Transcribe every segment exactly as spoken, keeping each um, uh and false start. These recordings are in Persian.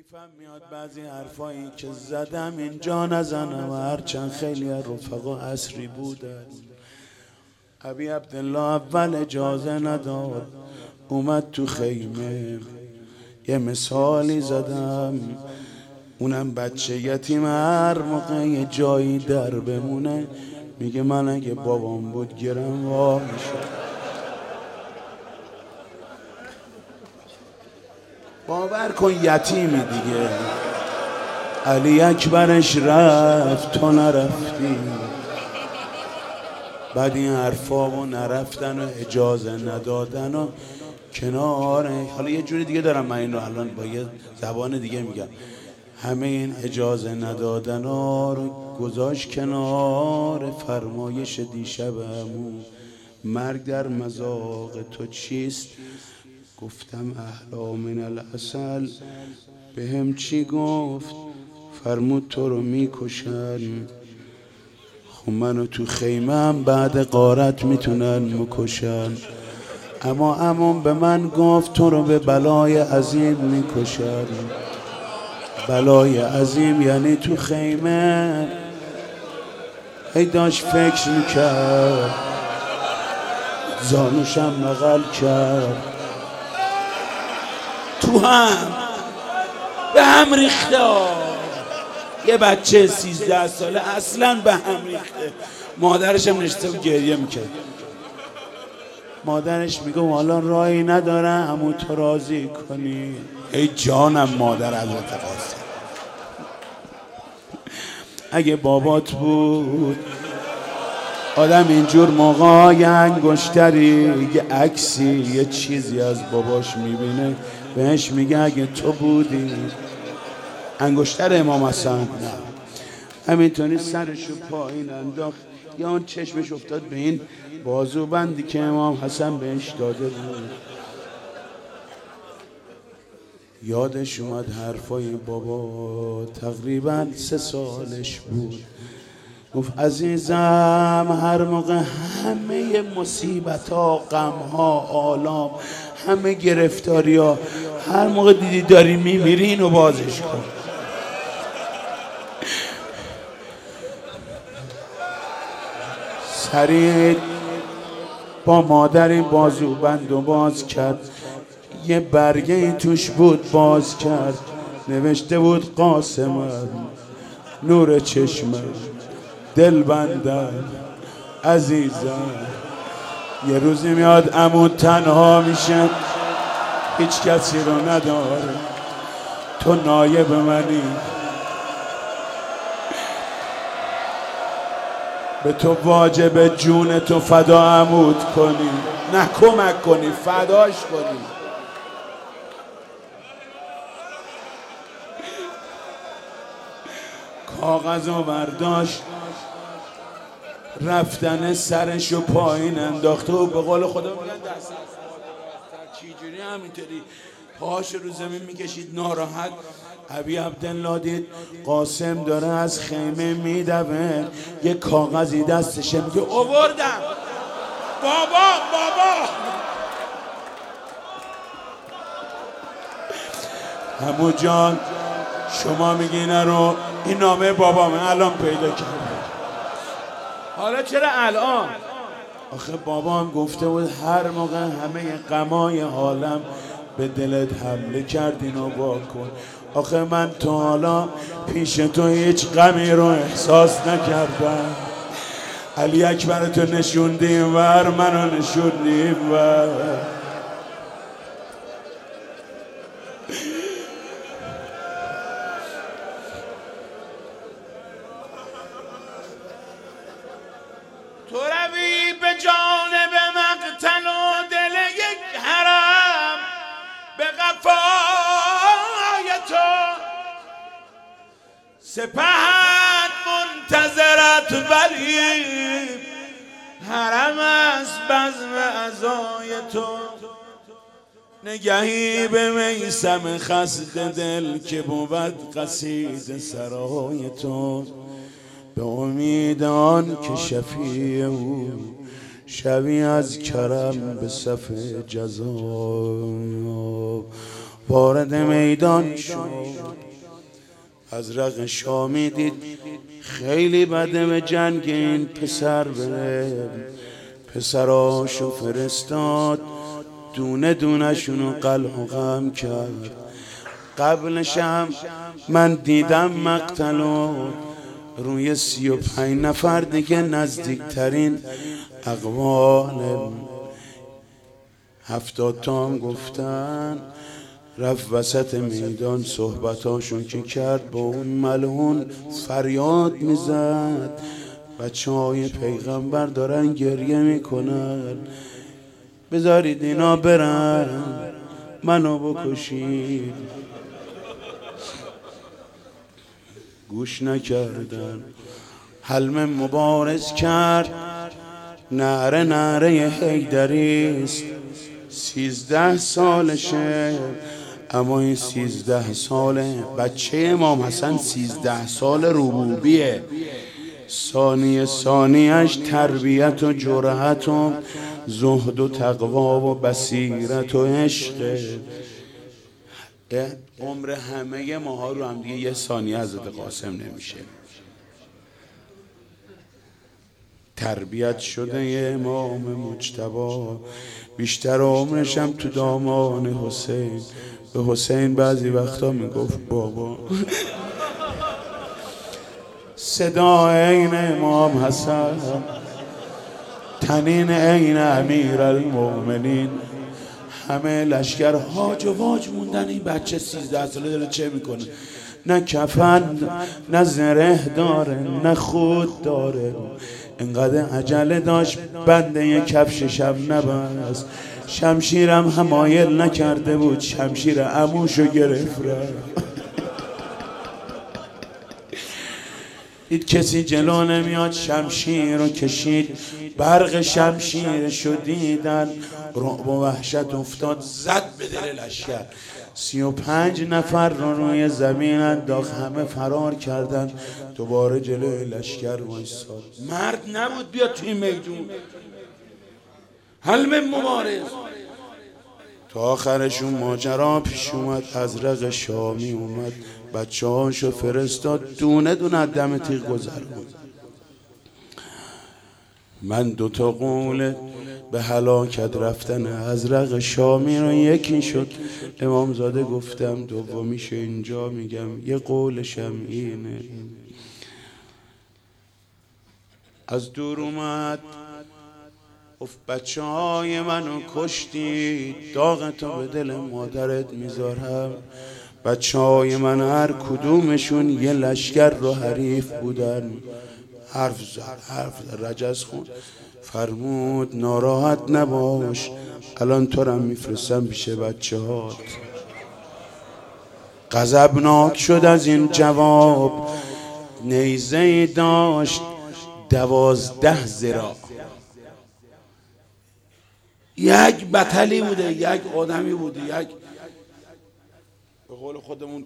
کیفم میاد بعضی حرفایی که زدم اینجا نزنم، هرچند خیلی رفقا عصری بودن. ابی عبدالله اول اجازه نداد، اومد تو خیمه یه مثالی زدم، اونم بچه یتیم هر موقع یه جایی در بمونه میگه من اگه بابام بود گرم وا میشد. باور کن یتیمی دیگه. علی اکبرش رفت تو نرفتی، بعد این حرفا و نرفتن و اجازه ندادن و کناره. حالا یه جوری دیگه دارم من اینو الان با یه زبان دیگه میگم، همه این اجازه ندادن ها رو گذاشت کنار. فرمایش دیشبمون مرگ در مذاق تو چیست؟ گفتم احلا من العسل. به هم چی گفت؟ فرمود تو رو میکشن. خب منو تو خیمه هم بعد غارت میتونن مکشن، اما امون به من گفت تو رو به بلای عظیم میکشن. بلای عظیم یعنی تو خیمه. هی داشت فکر میکرد، زانوشم بغل کرد، تو هم به هم ریخته. یه بچه سیزده ساله اصلا به هم ریخته. مادرش هم نشسته و گریه میکرد. مادرش میگه حالا راهی نداره همون تو راضی کنی. ای جانم مادر حضرت قاسم، اگه بابات بود آدم اینجور موقع یه انگشتری یه عکسی یه چیزی از باباش میبینه بهش میگه اگه تو بودی. انگشتر امام حسن نه، همینطوری سرشو پایین انداخت، یا اون چشمش افتاد به این بازو بندی که امام حسن بهش داده بود. یادش اومد حرفای بابا، تقریبا سه سالش بود. گفت عزیزم هر موقع همه مصیبت ها، غم ها، آلام، همه گرفتاری ها، هر موقع دیدی داری میمیری اینو بازش کن. سریع با مادری بازو بند و باز کرد، یه برگه توش بود باز کرد، نوشته بود قاسمم نور چشمم دل بندم عزیزم. یه روزی میاد عمو تنها میشه، هیچ کسی رو نداره، تو نایب منی، به تو واجب جون تو فدا عمود کنی، نه کمک کنی فداش کنی. کاغذ و برداشت، رفتن سرشو پایین انداخته و به قول خدا میگن دست چیجوری همینطوری پاش رو زمین میکشید ناراحت. ابی عبدالله دید قاسم داره از خیمه میدوه، یه کاغذی دستشه، میگه آوردم بابا بابا. عمو جان شما میگی نرو، این نامه بابامه الان پیدا کردم. حالا چرا الان؟ آخه بابام گفته بود هر موقع همه غمای عالم به دلت حمله کرد اینو واکن. آخه من تا حالا پیش تو هیچ غمی رو احساس نکردم. علی اکبر تو نشوندیم ور، منو نشوندیم ور. تو روی به جانب مقتل و دل یک حرم، به قفای تو سپهت منتظرت، ولی حرم از بزم عزای تو. نگهی به میسم خسته دل که بود قصید سرای تو، به امید آن که شفیع او شوی از کرم به صف جزا. وارد میدان شد. ازرق شامی دید خیلی بده به جنگ این پسر بره، پسراشو فرستاد دونه دونه شونو قلع و غم کرد. قبلش هم من دیدم مقتلو روی سی و پنج نفر دیگه نزدیکترین اقوال هفتاد تا هم گفتن. رفت وسط میدان صحبتاشون که کرد با اون ملعون فریاد میزد. بچه های پیغمبر دارن گریه میکنن، بذارید اینا برن منو بکشید. گوش نکردن. حلم مبارز کرد نعره نعره حیدریست. سیزده سالشه اما این سیزده ساله بچه امام حسن سیزده سال ربوبیه. ثانی ثانیش تربیت و جرأت و زهد و تقوا و بصیرت و عشق. عمر همه ماها رو هم دیگه یه ثانیه حضرت قاسم نمیشه. تربیت شده یه امام مجتبی، بیشتر عمرش هم تو دامان حسین. به حسین بعضی وقتا میگفت بابا. صدا عین امام حسن، تنین عین امیر المؤمنین. همه لشکر هاج و واج موندن. این بچه سیزده ساله داره چه میکنه؟ نه کفن نه زره داره نه خود داره. انقدر عجله داشت بنده یه کفششم نبست. شمشیرم همایل نکرده بود، شمشیر عموشو گرفت رفت. دید کسی جلو نمیاد شمشیر رو کشید. برق شمشیرشو دیدن، رعب و وحشت افتاد، زد به دل لشکر. سی و پنج نفر رو روی زمین انداخت، همه فرار کردن. دوباره جلوی لشکر وایساد. مرد نبود بیاد توی میدون. حلم مبارز تا آخرشون ماجرا پیش اومد. ازرق شامی اومد بچه هاشو فرستاد دونه دونه دم تیغ گذرد. من دوتا قول به هلاکت رفتن ازرق شامی رو یکی شد امامزاده گفتم، دومیش اینجا میگم. یه قولشم اینه. از دور اومد گفت بچه های منو کشتی، داغتو به دل مادرت میذارم. بچه های من هر کدومشون یه لشکر رو حریف بودن. حرف زد حرف زد رجز خون. فرمود ناراحت نباش، الان تو رو میفرستم پیش بچه هات. غضبناک شد از این جواب. نیزه داشت دوازده ذراع. یک بطلی بوده، یک آدمی بوده، یک به قول خودمون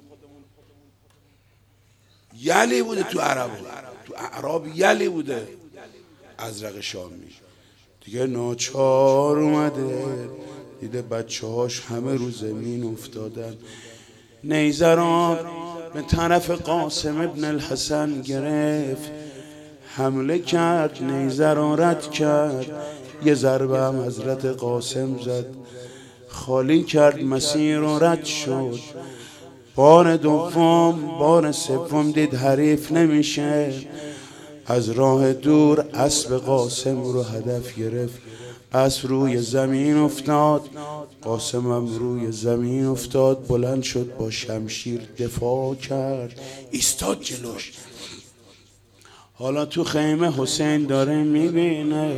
یلی بوده. تو عرب تو اعراب یلی بوده. ازرق شامی دیگه ناچار اومده، دیده بچه هاش همه رو زمین افتادن. نیزه را به طرف قاسم ابن الحسن گرفت، حمله کرد، نیزه را رد کرد. یه ضربه هم حضرت قاسم زد، خالی کرد، مسیر را رد شد. بار دوم بار سوم دید حریف نمیشه، از راه دور اسب قاسم رو هدف گرفت. اسب روی زمین افتاد، قاسم هم روی زمین افتاد. بلند شد با شمشیر دفاع کرد، ایستاد جلوش. حالا تو خیمه حسین داره میبینه،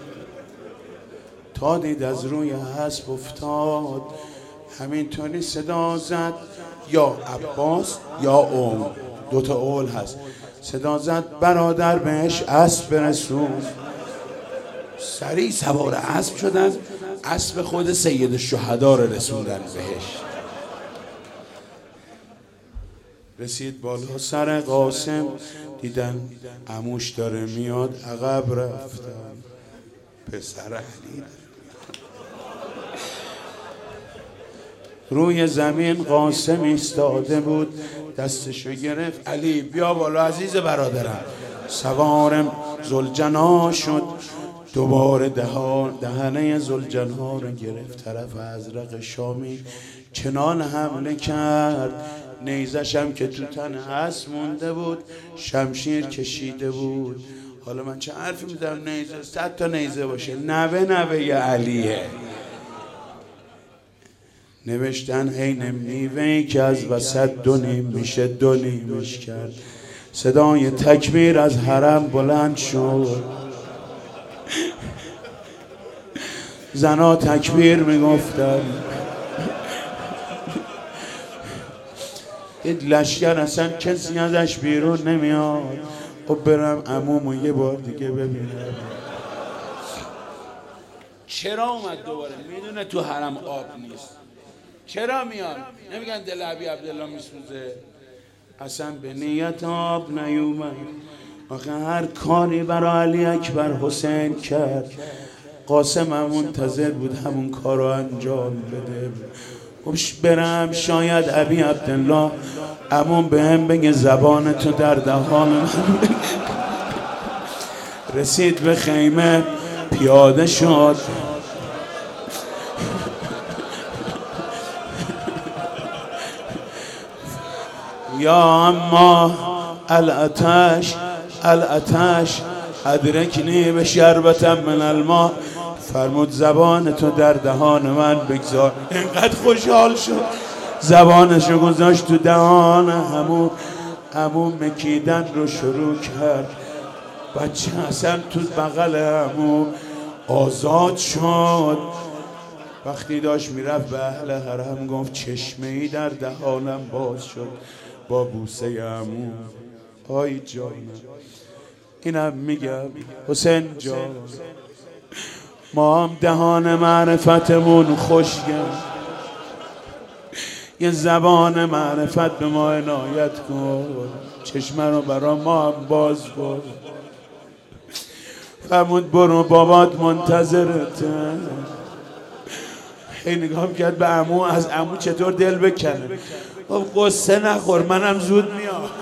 تا دید از روی اسب افتاد. همینطوری صدا زد یا عباس یا اوم، دوتا اول هست. صدا زد برادر بهش اسب برسون. سریع سوار اسب شدن، اسب خود سید الشهدا رو رسوندن بهش. رسید بالا سر قاسم، دیدن عموش داره میاد، عقب رفتن. پسر علی روی زمین قاسم ایستاده بود، دستشو گرفت، علی بیا بالا عزیز برادرم. سوارم ذوالجنا شد، دوباره دهان دهنه ذوالجنا رو گرفت، طرف ازرق شامی چنان حمله کرد، نیزش هم که تو تن اسب مونده بود، شمشیر کشیده بود. حالا من چه حرفی میزنم؟ نیزه صد تا نیزه باشه، نوه نوه ی علیه. نوشتن عین میوه‌ای که از وسط دو نیم میشه دو نیمش کرد. صدای تکبیر از حرم بلند شد، زنا تکبیر میگفتن. این لشکر اصلا کسی ازش بیرون نمیاد. خب برم عمومو یه بار دیگه ببینم. چرا اومد دوباره؟ میدونه تو حرم آب نیست. چرا میاد؟ نمیگن دل ابی عبدالله میسوزه؟ اصلا به نیت آب نیومد. آخه هر کاری برای علی اکبر حسین کرد، قاسم هم منتظر بود همون کار رو انجام بده. خوش برم شاید ابی عبدالله عموم به هم بگه زبان تو در دهان من. رسید به خیمه، پیاده شد، یا اما الاتش الاتش ادرکنی به شربتم من الماء. فرمود زبان تو در دهان من بگذار. اینقدر خوشحال شد زبانشو گذاشت تو دهان همون. همون مکیدن رو شروع کرد. بچه اصلا تو بغل همون آزاد شد. وقتی داشت میرفت به اهل حرم گفت چشمه‌ای در دهانم باز شد با بوسه عمو. آی جانم، اینم میگم حسین جان، ما هم دهان معرفتمون خوشگل، یه زبان معرفت به ما عنایت کن، چشمه رو برا ما هم باز کن. فرمود برو بابات منتظرته. هی نگاه کرد به عمو، از عمو چطور دل بکنه. خب قصه نخور، منم زود میام.